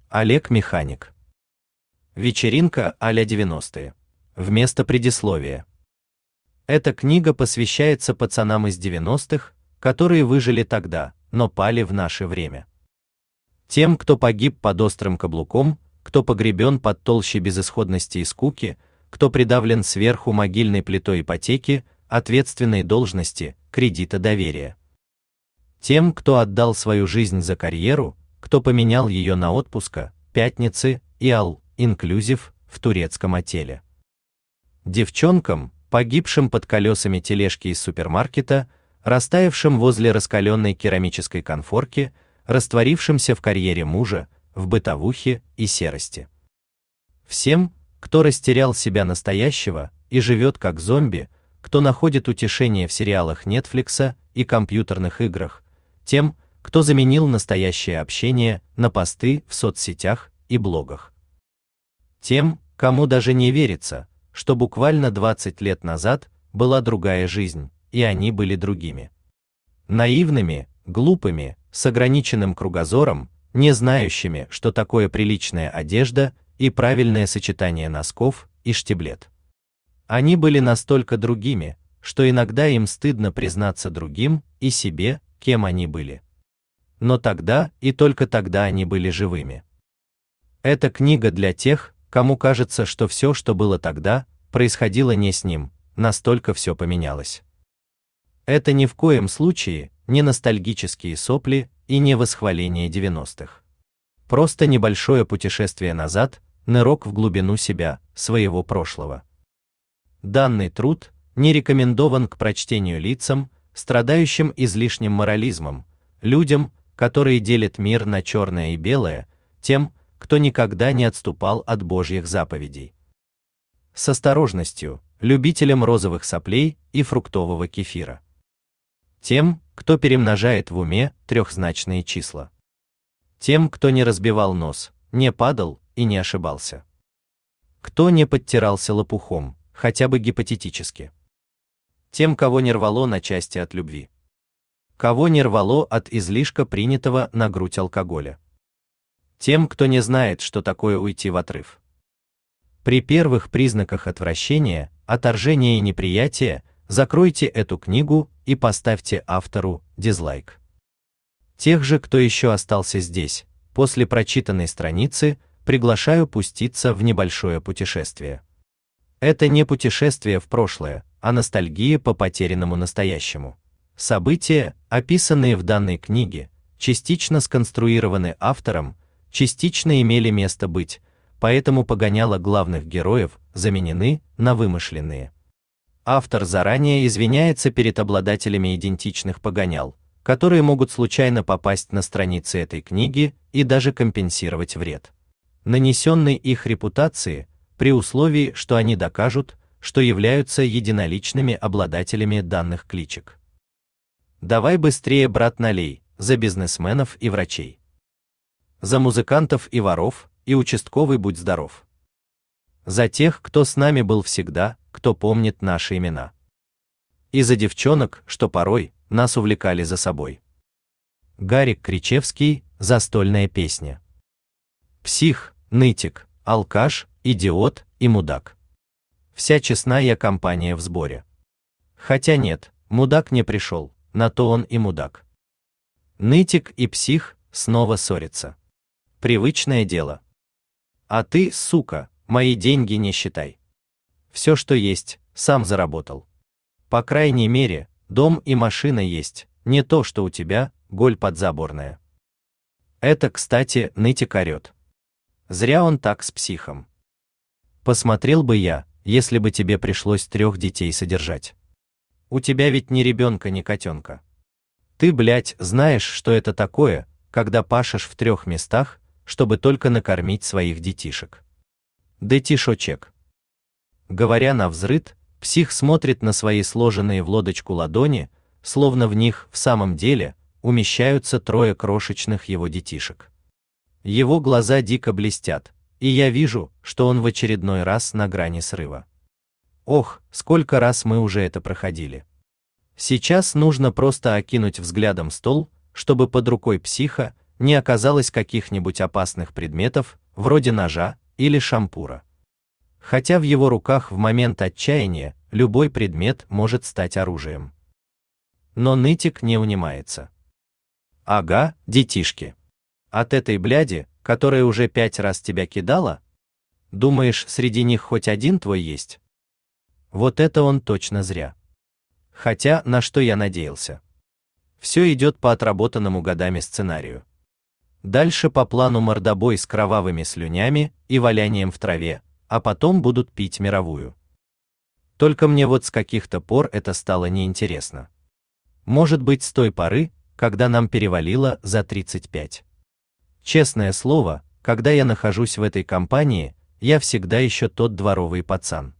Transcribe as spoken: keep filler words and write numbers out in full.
Олег Механик. Вечеринка а-ля девяностые. Вместо предисловия. Эта книга посвящается пацанам из девяностых, которые выжили тогда, но пали в наше время. Тем, кто погиб под острым каблуком, кто погребен под толщей безысходности и скуки, кто придавлен сверху могильной плитой ипотеки, ответственной должности, кредита доверия. Тем, кто отдал свою жизнь за карьеру, кто поменял ее на отпуска, пятницы и all-inclusive в турецком отеле. Девчонкам, погибшим под колесами тележки из супермаркета, растаявшим возле раскаленной керамической конфорки, растворившимся в карьере мужа, в бытовухе и серости. Всем, кто растерял себя настоящего и живет как зомби, кто находит утешение в сериалах Netflix и компьютерных играх, тем, кто заменил настоящее общение на посты в соцсетях и блогах. Тем, кому даже не верится, что буквально двадцать лет назад была другая жизнь, и они были другими. Наивными, глупыми, с ограниченным кругозором, не знающими, что такое приличная одежда и правильное сочетание носков и штиблет. Они были настолько другими, что иногда им стыдно признаться другим и себе, кем они были. Но тогда и только тогда они были живыми. Эта книга для тех, кому кажется, что все, что было тогда, происходило не с ним, настолько все поменялось. Это ни в коем случае не ностальгические сопли и не восхваление девяностых. Просто небольшое путешествие назад, нырок в глубину себя, своего прошлого. Данный труд не рекомендован к прочтению лицам, страдающим излишним морализмом, людям, которые делят мир на черное и белое, тем, кто никогда не отступал от Божьих заповедей. С осторожностью, любителям розовых соплей и фруктового кефира. Тем, кто перемножает в уме трехзначные числа. Тем, кто не разбивал нос, не падал и не ошибался. Кто не подтирался лопухом, хотя бы гипотетически. Тем, кого не рвало на части от любви. Кого не рвало от излишка принятого на грудь алкоголя. Тем, кто не знает, что такое уйти в отрыв. При первых признаках отвращения, отторжения и неприятия закройте эту книгу и поставьте автору дизлайк. Тех же, кто еще остался здесь, после прочитанной страницы, приглашаю пуститься в небольшое путешествие. Это не путешествие в прошлое, а ностальгия по потерянному настоящему. События, описанные в данной книге, частично сконструированы автором, частично имели место быть, поэтому погоняла главных героев заменены на вымышленные. Автор заранее извиняется перед обладателями идентичных погонял, которые могут случайно попасть на страницы этой книги и даже компенсировать вред, нанесенный их репутации, при условии, что они докажут, что являются единоличными обладателями данных кличек. Давай быстрее, брат, налей, за бизнесменов и врачей. За музыкантов и воров, и участковый будь здоров. За тех, кто с нами был всегда, кто помнит наши имена. И за девчонок, что порой нас увлекали за собой. Гарик Кричевский, застольная песня. Псих, нытик, алкаш, идиот и мудак. Вся честная компания в сборе. Хотя нет, мудак не пришел, на то он и мудак. Нытик и псих снова ссорятся. Привычное дело. А ты, сука, мои деньги не считай. Все, что есть, сам заработал. По крайней мере, дом и машина есть, не то, что у тебя, голь подзаборная. Это, кстати, нытик орет. Зря он так с психом. Посмотрел бы я, если бы тебе пришлось трех детей содержать. У тебя ведь ни ребенка, ни котенка. Ты, блядь, знаешь, что это такое, когда пашешь в трех местах, чтобы только накормить своих детишек. Детишочек. Говоря навзрыд, псих смотрит на свои сложенные в лодочку ладони, словно в них в самом деле умещаются трое крошечных его детишек. Его глаза дико блестят, и я вижу, что он в очередной раз на грани срыва. Ох, сколько раз мы уже это проходили. Сейчас нужно просто окинуть взглядом стол, чтобы под рукой психа не оказалось каких-нибудь опасных предметов, вроде ножа или шампура. Хотя в его руках в момент отчаяния любой предмет может стать оружием. Но нытик не унимается. Ага, детишки. От этой бляди, которая уже пять раз тебя кидала? Думаешь, среди них хоть один твой есть? Вот это он точно зря. Хотя, на что я надеялся. Все идет по отработанному годами сценарию. Дальше по плану мордобой с кровавыми слюнями и валянием в траве, а потом будут пить мировую. Только мне вот с каких-то пор это стало неинтересно. Может быть, с той поры, когда нам перевалило за тридцать пять. Честное слово, когда я нахожусь в этой компании, я всегда еще тот дворовый пацан.